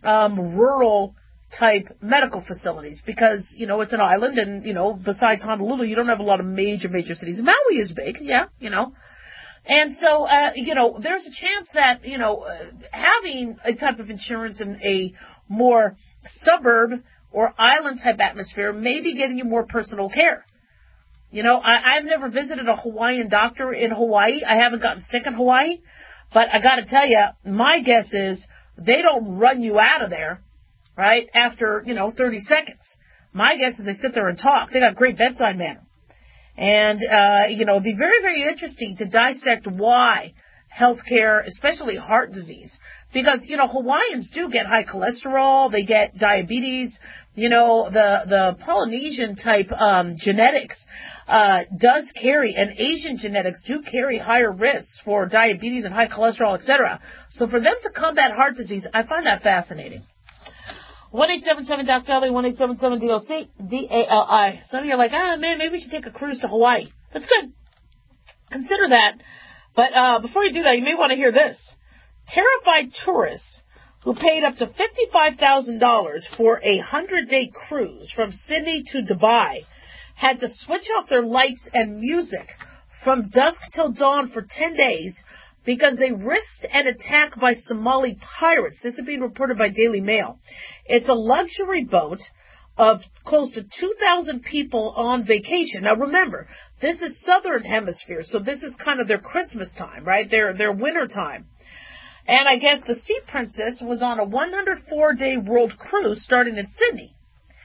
um, rural type medical facilities because, you know, it's an island and, you know, besides Honolulu, you don't have a lot of major, major cities. Maui is big, yeah, you know. And so, uh, you know, there's a chance that, you know, uh, having a type of insurance in a more suburb or island type atmosphere may be getting you more personal care. You know, I, I've never visited a Hawaiian doctor in Hawaii. I haven't gotten sick in Hawaii. But I got to tell you, my guess is they don't run you out of there, right, after, you know, thirty seconds. My guess is they sit there and talk. They got great bedside manner. And, uh, you know, it'd be very, very interesting to dissect why healthcare, especially heart disease, because, you know, Hawaiians do get high cholesterol, they get diabetes, you know, the, the Polynesian type, um, genetics, uh, does carry, and Asian genetics do carry higher risks for diabetes and high cholesterol, et cetera. So for them to combat heart disease, I find that fascinating. one eight seven seven D O C T A L I, one eight seven seven D O C, D A L I. Some of you are like, ah, man, maybe we should take a cruise to Hawaii. That's good. Consider that. But uh, before you do that, you may want to hear this. Terrified tourists who paid up to fifty-five thousand dollars for a hundred-day cruise from Sydney to Dubai had to switch off their lights and music from dusk till dawn for ten days because they risked an attack by Somali pirates. This is being reported by Daily Mail. It's a luxury boat of close to two thousand people on vacation. Now remember, this is Southern Hemisphere, so this is kind of their Christmas time, right? Their, their winter time. And I guess the Sea Princess was on a one hundred four day world cruise starting in Sydney.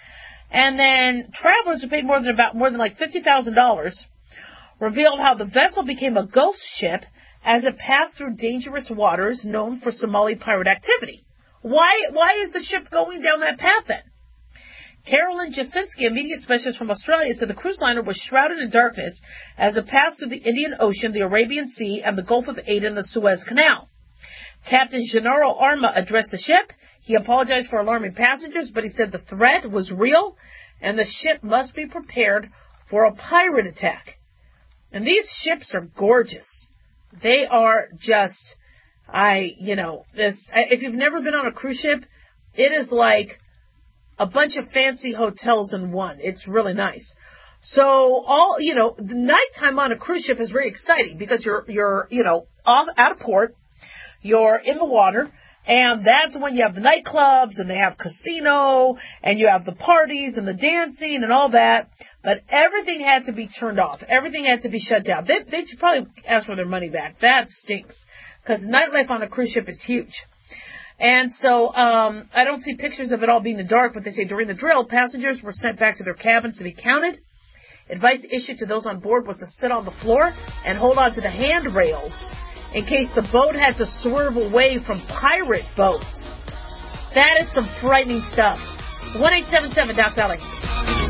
And then travelers who paid more than about, more than like fifty thousand dollars revealed how the vessel became a ghost ship as it passed through dangerous waters known for Somali pirate activity. Why, why is the ship going down that path then? Carolyn Jasinski, a media specialist from Australia, said the cruise liner was shrouded in darkness as it passed through the Indian Ocean, the Arabian Sea, and the Gulf of Aden and the Suez Canal. Captain Gennaro Arma addressed the ship. He apologized for alarming passengers, but he said the threat was real and the ship must be prepared for a pirate attack. And these ships are gorgeous. They are just, I, you know, this, if you've never been on a cruise ship, it is like a bunch of fancy hotels in one. It's really nice. So all, you know, the nighttime on a cruise ship is very exciting because you're, you're, you know, off, out of port, you're in the water, and that's when you have the nightclubs and they have casino and you have the parties and the dancing and all that. But everything had to be turned off. Everything had to be shut down. They, they should probably ask for their money back. That stinks because nightlife on a cruise ship is huge. And so um, I don't see pictures of it all being in the dark, but they say during the drill, passengers were sent back to their cabins to be counted. Advice issued to those on board was to sit on the floor and hold on to the handrails in case the boat had to swerve away from pirate boats. That is some frightening stuff. one eight seven seven D O C T A L I.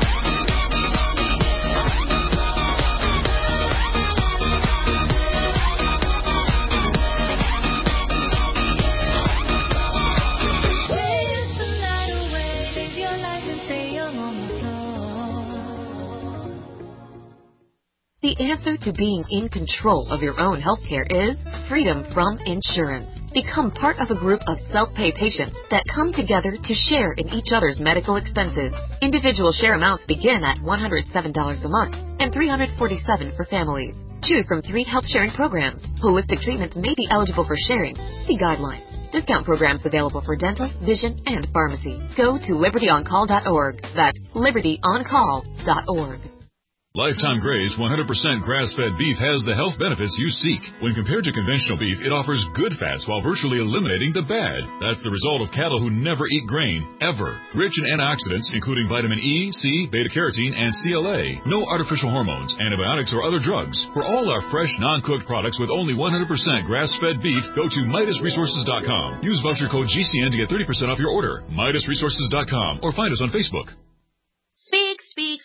The answer to being in control of your own healthcare is freedom from insurance. Become part of a group of self-pay patients that come together to share in each other's medical expenses. Individual share amounts begin at one hundred seven dollars a month and three hundred forty-seven dollars for families. Choose from three health sharing programs. Holistic treatments may be eligible for sharing. See guidelines. Discount programs available for dental, vision, and pharmacy. Go to liberty on call dot org. That's liberty on call dot org. Lifetime Graze one hundred percent grass-fed beef has the health benefits you seek. When compared to conventional beef, it offers good fats while virtually eliminating the bad. That's the result of cattle who never eat grain, ever. Rich in antioxidants, including vitamin E, C, beta-carotene, and C L A. No artificial hormones, antibiotics, or other drugs. For all our fresh, non-cooked products with only one hundred percent grass-fed beef, go to Midas Resources dot com. Use voucher code G C N to get thirty percent off your order. Midas Resources dot com or find us on Facebook. Speak, speak,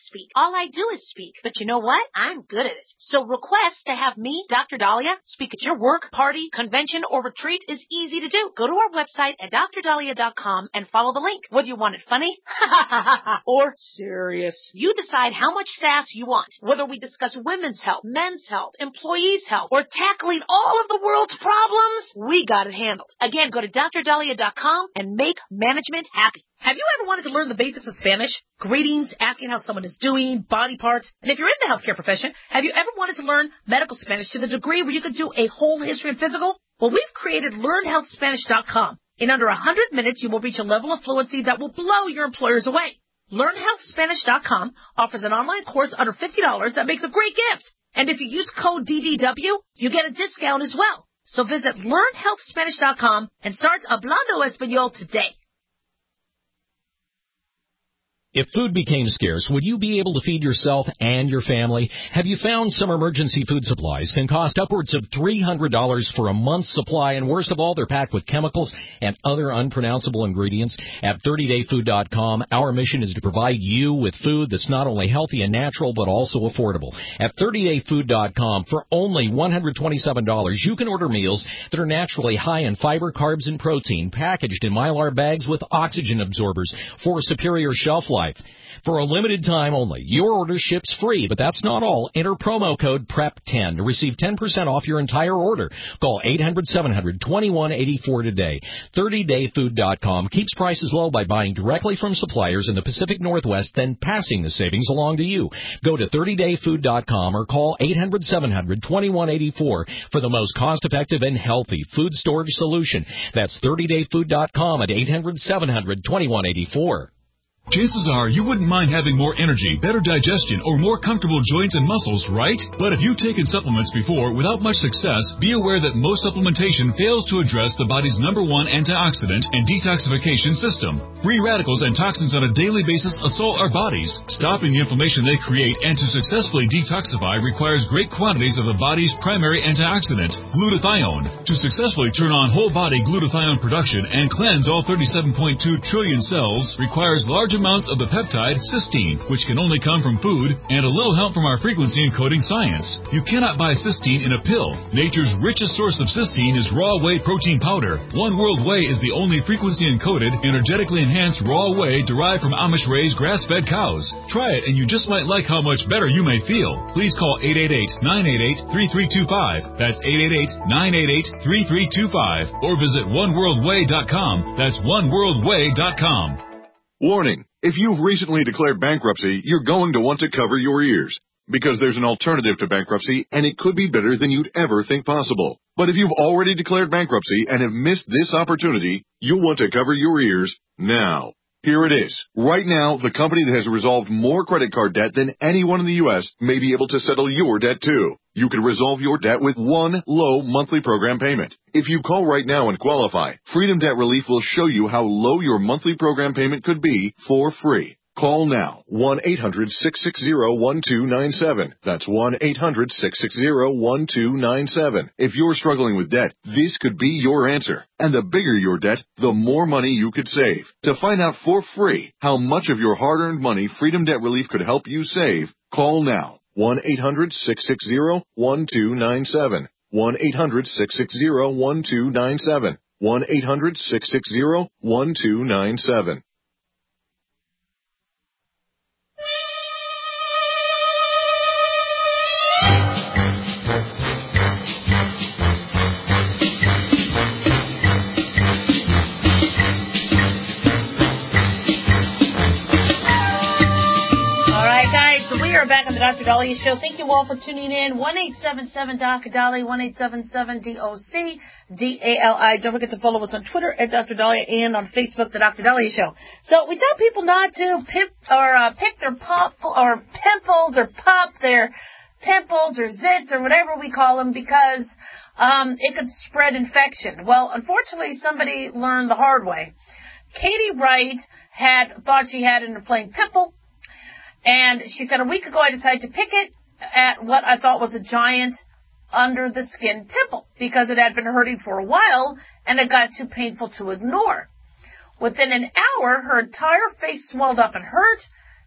speak. All I do is speak. But you know what? I'm good at it. So request to have me, Doctor Dahlia, speak at your work, party, convention, or retreat is easy to do. Go to our website at dr dahlia dot com and follow the link. Whether you want it funny or serious, you decide how much sass you want. Whether we discuss women's health, men's health, employees' health, or tackling all of the world's problems, we got it handled. Again, go to dr dahlia dot com and make management happy. Have you ever wanted to learn the basics of Spanish? Greetings, asking how someone is doing, body parts. And if you're in the healthcare profession, have you ever wanted to learn medical Spanish to the degree where you could do a whole history and physical? Well, we've created learn health spanish dot com. In under one hundred minutes, you will reach a level of fluency that will blow your employers away. learn health spanish dot com offers an online course under fifty dollars that makes a great gift. And if you use code D D W, you get a discount as well. So visit learn health spanish dot com and start Hablando Español today. If food became scarce, would you be able to feed yourself and your family? Have you found some emergency food supplies can cost upwards of three hundred dollars for a month's supply, and worst of all, they're packed with chemicals and other unpronounceable ingredients? At thirty day food dot com, our mission is to provide you with food that's not only healthy and natural, but also affordable. At thirty day food dot com, for only one hundred twenty-seven dollars, you can order meals that are naturally high in fiber, carbs, and protein, packaged in Mylar bags with oxygen absorbers for superior shelf life. For a limited time only, your order ships free, but that's not all. Enter promo code P R E P ten to receive ten percent off your entire order. Call eight hundred, seven hundred, twenty-one eighty-four today. thirty day food dot com keeps prices low by buying directly from suppliers in the Pacific Northwest, then passing the savings along to you. Go to thirty day food dot com or call eight hundred, seven hundred, twenty-one eighty-four for the most cost-effective and healthy food storage solution. That's thirty day food dot com at eight hundred, seven hundred, twenty-one eighty-four. Chances are you wouldn't mind having more energy, better digestion, or more comfortable joints and muscles, right? But if you've taken supplements before without much success, be aware that most supplementation fails to address the body's number one antioxidant and detoxification system. Free radicals and toxins on a daily basis assault our bodies. Stopping the inflammation they create and to successfully detoxify requires great quantities of the body's primary antioxidant, glutathione. To successfully turn on whole body glutathione production and cleanse all thirty-seven point two trillion cells requires large amounts of the peptide cysteine, which can only come from food, and a little help from our frequency encoding science. You cannot buy cysteine in a pill. Nature's richest source of cysteine is raw whey protein powder. One World Whey is the only frequency encoded, energetically enhanced raw whey derived from Amish-raised grass-fed cows. Try it and you just might like how much better you may feel. Please call eight eight eight, nine eight eight, three three two five. That's eight eight eight, nine eight eight, three three two five. Or visit one world way dot com. That's one world way dot com. Warning. If you've recently declared bankruptcy, you're going to want to cover your ears, because there's an alternative to bankruptcy, and it could be better than you'd ever think possible. But if you've already declared bankruptcy and have missed this opportunity, you'll want to cover your ears now. Here it is. Right now, the company that has resolved more credit card debt than anyone in the U S may be able to settle your debt too. You can resolve your debt with one low monthly program payment. If you call right now and qualify, Freedom Debt Relief will show you how low your monthly program payment could be for free. Call now, one eight hundred, six six zero, one two nine seven. That's one eight hundred, six six zero, one two nine seven. If you're struggling with debt, this could be your answer. And the bigger your debt, the more money you could save. To find out for free how much of your hard-earned money Freedom Debt Relief could help you save, call now, one eight hundred, six six zero, one two nine seven. one eight hundred, six six zero, one two nine seven. one eight hundred, six six zero, one two nine seven. Back on the Doctor Dahlia Show. Thank you all for tuning in. one eight seven seven D O C Dahlia, one eight seven seven D O C D A L I. Don't forget to follow us on Twitter at Doctor Dahlia and on Facebook, the Doctor Dahlia Show. So we tell people not to pip or uh, pick their pop or pimples or pop their pimples or zits or whatever we call them because um, it could spread infection. Well, unfortunately, somebody learned the hard way. Katie Wright had thought she had an inflamed pimple. And she said, a week ago I decided to pick it at what I thought was a giant under-the-skin pimple because it had been hurting for a while and it got too painful to ignore. Within an hour, her entire face swelled up and hurt.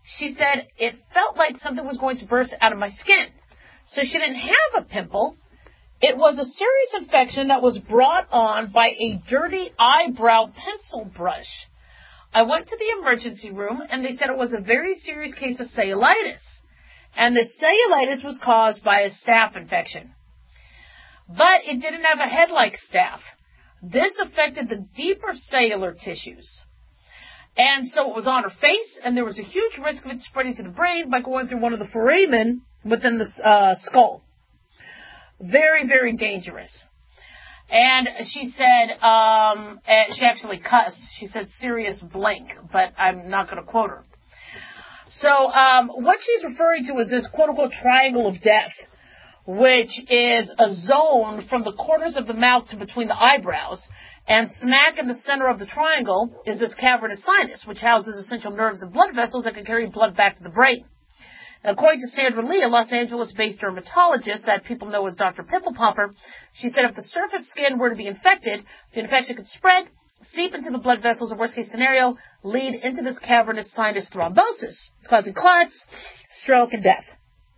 she said it felt like something was going to burst out of my skin. So she didn't have a pimple. It was a serious infection that was brought on by a dirty eyebrow pencil brush. I went to the emergency room, and they said it was a very serious case of cellulitis. And the cellulitis was caused by a staph infection. But it didn't have a head like staph. This affected the deeper cellular tissues. And so it was on her face, and there was a huge risk of it spreading to the brain by going through one of the foramen within the uh, skull. Very, very dangerous. And she said, um, she actually cussed. She said serious blank, but I'm not going to quote her. So um, what she's referring to is this quote-unquote triangle of death, which is a zone from the corners of the mouth to between the eyebrows. And smack in the center of the triangle is this cavernous sinus, which houses essential nerves and blood vessels that can carry blood back to the brain. Now, according to Sandra Lee, a Los Angeles-based dermatologist that people know as Doctor Pimple Popper, she said if the surface skin were to be infected, the infection could spread, seep into the blood vessels, and worst-case scenario, lead into this cavernous sinus thrombosis, causing clots, stroke, and death.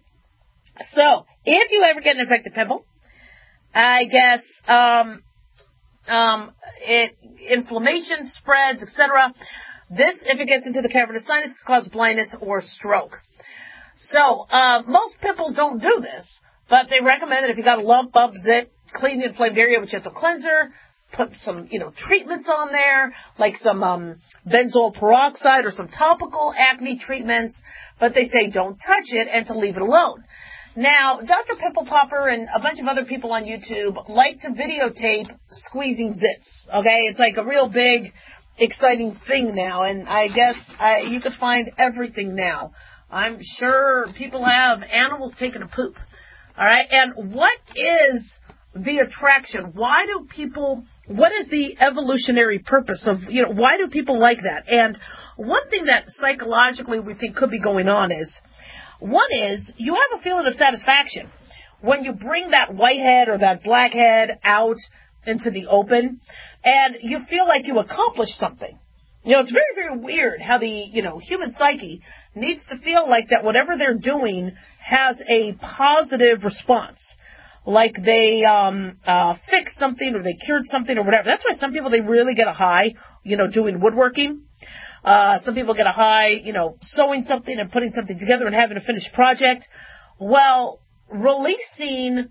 So, if you ever get an infected pimple, I guess um, um, it inflammation spreads, et cetera. This, if it gets into the cavernous sinus, can cause blindness or stroke. So, uh, most pimples don't do this, but they recommend that if you got a lump, bump, zit, clean the inflamed area with gentle cleanser, put some, you know, treatments on there, like some um, benzoyl peroxide or some topical acne treatments, but they say don't touch it and to leave it alone. Now, Doctor Pimple Popper and a bunch of other people on YouTube like to videotape squeezing zits, okay? It's like a real big, exciting thing now, and I guess I, you could find everything now. I'm sure people have animals taking a poop, all right? And what is the attraction? Why do people, what is the evolutionary purpose of, you know, why do people like that? And one thing that psychologically we think could be going on is, one is, you have a feeling of satisfaction when you bring that white head or that black head out into the open, and you feel like you accomplished something. You know, it's very, very weird how the, you know, human psyche needs to feel like that whatever they're doing has a positive response. Like they um uh fixed something or they cured something or whatever. That's why some people, they really get a high, you know, doing woodworking. Uh, some people get a high, you know, sewing something and putting something together and having a finished project. Well, releasing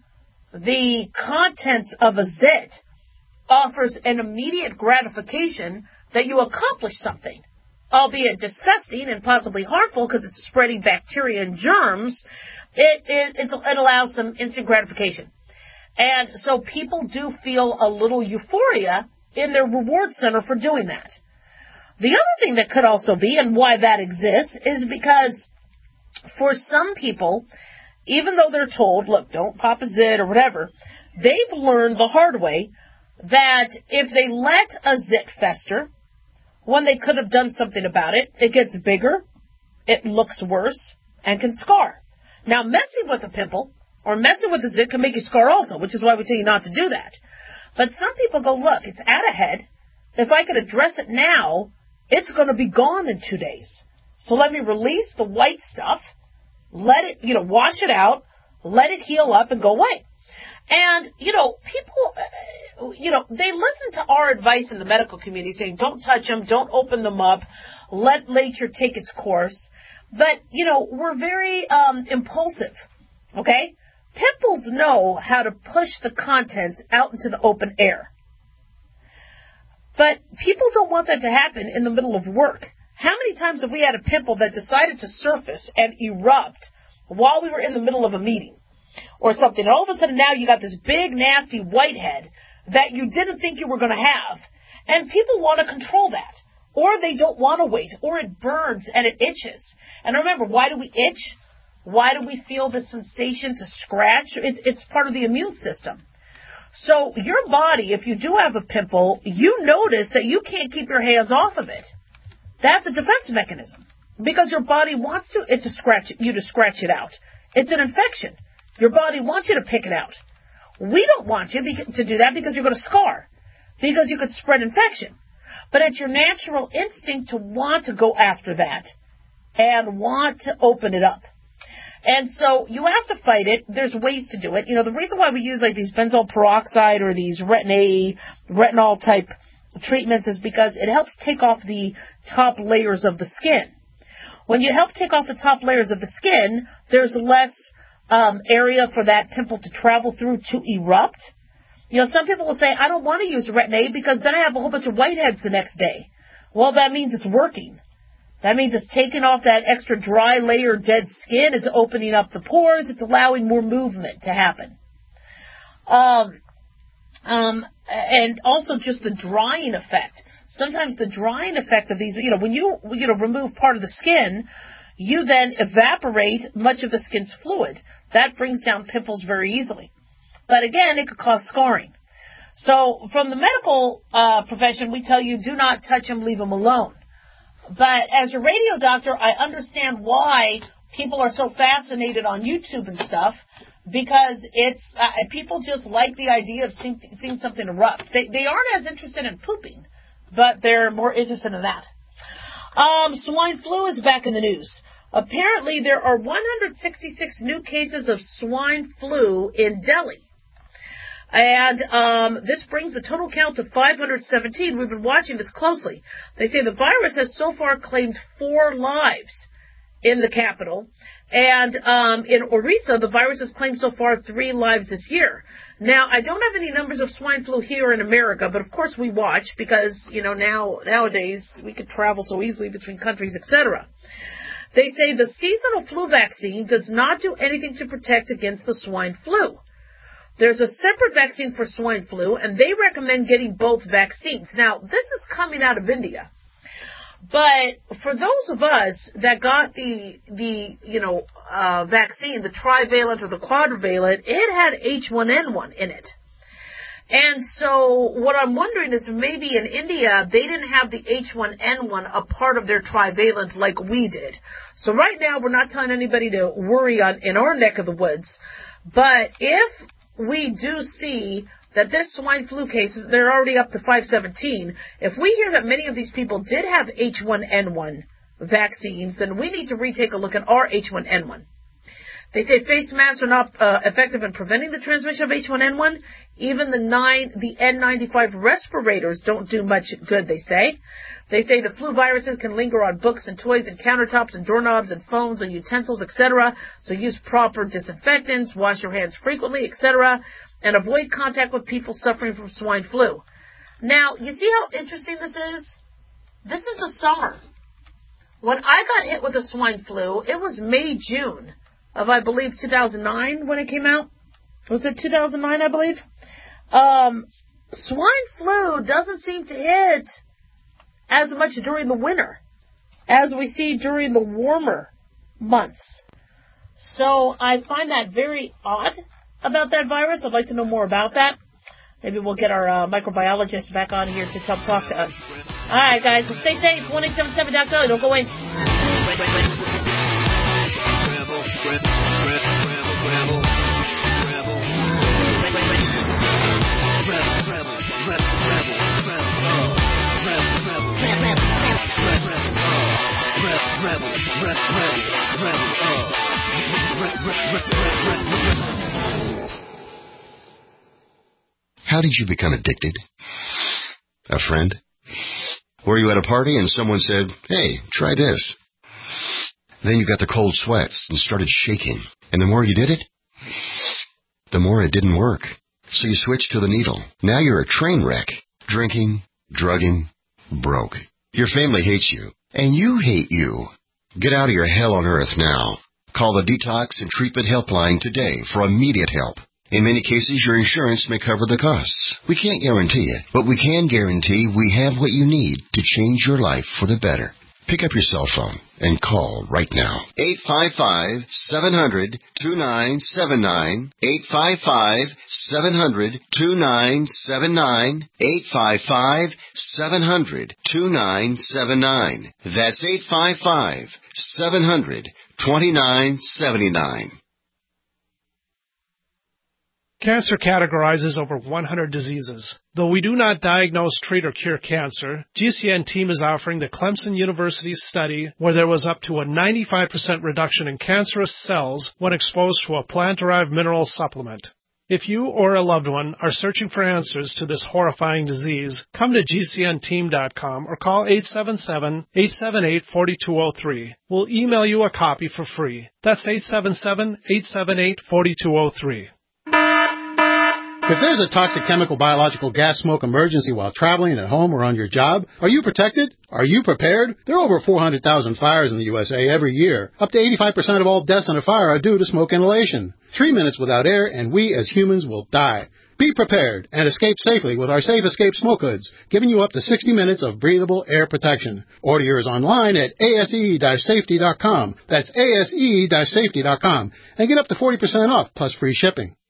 the contents of a zit offers an immediate gratification that you accomplished something, albeit disgusting and possibly harmful because it's spreading bacteria and germs. It, it, it, it allows some instant gratification. And so people do feel a little euphoria in their reward center for doing that. The other thing that could also be, and why that exists, is because for some people, even though they're told, look, don't pop a zit or whatever, they've learned the hard way that if they let a zit fester, when they could have done something about it, it gets bigger, it looks worse, and can scar. Now, messing with a pimple or messing with a zit can make you scar also, which is why we tell you not to do that. But some people go, look, it's at a head. If I could address it now, it's going to be gone in two days. So let me release the white stuff, let it, you know, wash it out, let it heal up and go away. And, you know, people, you know, they listen to our advice in the medical community saying don't touch them, don't open them up, let nature take its course. But, you know, we're very um, impulsive, okay? Pimples know how to push the contents out into the open air. But people don't want that to happen in the middle of work. How many times have we had a pimple that decided to surface and erupt while we were in the middle of a meeting or something? And all of a sudden now you got this big, nasty whitehead that you didn't think you were going to have. And people want to control that. Or they don't want to wait. Or it burns and it itches. And remember, why do we itch? Why do we feel the sensation to scratch? It, it's part of the immune system. So your body, if you do have a pimple, you notice that you can't keep your hands off of it. That's a defense mechanism because your body wants to it to scratch you to scratch it out. It's an infection. Your body wants you to pick it out. We don't want you to do that because you're going to scar, because you could spread infection. But it's your natural instinct to want to go after that and want to open it up. And so you have to fight it. There's ways to do it. You know, the reason why we use like these benzoyl peroxide or these retin-A, retinol type treatments is because it helps take off the top layers of the skin. When you help take off the top layers of the skin, there's less um, area for that pimple to travel through to erupt. You know, some people will say, I don't want to use retin-A because then I have a whole bunch of whiteheads the next day. Well, that means it's working. That means it's taking off that extra dry layer of dead skin. It's opening up the pores. It's allowing more movement to happen. Um, um, and also just the drying effect. Sometimes the drying effect of these, you know, when you, you know, remove part of the skin, you then evaporate much of the skin's fluid. That brings down pimples very easily. But again, it could cause scarring. So from the medical uh, profession, we tell you, do not touch them, leave them alone. But as a radio doctor, I understand why people are so fascinated on YouTube and stuff, because it's uh, people just like the idea of seeing, seeing something erupt. They, they aren't as interested in pooping, but they're more interested in that. Um, swine flu is back in the news. Apparently, there are one hundred sixty-six new cases of swine flu in Delhi. And um, this brings the total count to five hundred seventeen. We've been watching this closely. They say the virus has so far claimed four lives in the capital. And um, in Orissa, the virus has claimed so far three lives this year. Now, I don't have any numbers of swine flu here in America, but of course we watch because, you know, now nowadays we could travel so easily between countries, et cetera. They say the seasonal flu vaccine does not do anything to protect against the swine flu. There's a separate vaccine for swine flu, and they recommend getting both vaccines. Now, this is coming out of India. But for those of us that got the, the you know, uh, vaccine, the trivalent or the quadrivalent, it had H one N one in it. And so what I'm wondering is maybe in India, they didn't have the H one N one a part of their trivalent like we did. So right now, we're not telling anybody to worry on in our neck of the woods. But if we do see that this swine flu cases, they're already up to five seventeen. If we hear that many of these people did have H one N one vaccines, then we need to retake a look at our H one N one. They say face masks are not uh, effective in preventing the transmission of H one N one. Even the nine, the N ninety-five respirators don't do much good, they say. They say the flu viruses can linger on books and toys and countertops and doorknobs and phones and utensils, et cetera. So use proper disinfectants, wash your hands frequently, et cetera, and avoid contact with people suffering from swine flu. Now, you see how interesting this is? This is the summer. When I got hit with the swine flu, it was May, June of, I believe, two thousand nine when it came out. Was it two thousand nine, I believe? Um, swine flu doesn't seem to hit as much during the winter as we see during the warmer months. So I find that very odd about that virus. I'd like to know more about that. Maybe we'll get our uh, microbiologist back on here to help talk to us. All right, guys. Well, stay safe. one eight seven seven dot co. Don't go away. How did you become addicted? A friend? Were you at a party and someone said, hey, try this? Then you got the cold sweats and started shaking. And the more you did it, the more it didn't work. So you switched to the needle. Now you're a train wreck. Drinking, drugging, broke. Your family hates you. And you hate you. Get out of your hell on earth now. Call the Detox and Treatment Helpline today for immediate help. In many cases, your insurance may cover the costs. We can't guarantee it, but we can guarantee we have what you need to change your life for the better. Pick up your cell phone and call right now. eight five five, seven hundred, two nine seven nine. eight five five, seven hundred, two nine seven nine. eight five five, seven hundred, two nine seven nine. That's eight five five, seven hundred, two nine seven nine. Cancer categorizes over one hundred diseases. Though we do not diagnose, treat, or cure cancer, G C N team is offering the Clemson University study where there was up to a ninety-five percent reduction in cancerous cells when exposed to a plant-derived mineral supplement. If you or a loved one are searching for answers to this horrifying disease, come to G C N team dot com or call eight seven seven, eight seven eight, four two zero three. We'll email you a copy for free. That's eight seven seven, eight seven eight, four two zero three. If there's a toxic chemical, biological, gas smoke emergency while traveling at home or on your job, are you protected? Are you prepared? There are over four hundred thousand fires in the U S A every year. Up to eighty-five percent of all deaths in a fire are due to smoke inhalation. Three minutes without air and we as humans will die. Be prepared and escape safely with our Safe Escape Smoke Hoods, giving you up to sixty minutes of breathable air protection. Order yours online at A S E safety dot com. That's A S E safety dot com. And get up to forty percent off plus free shipping.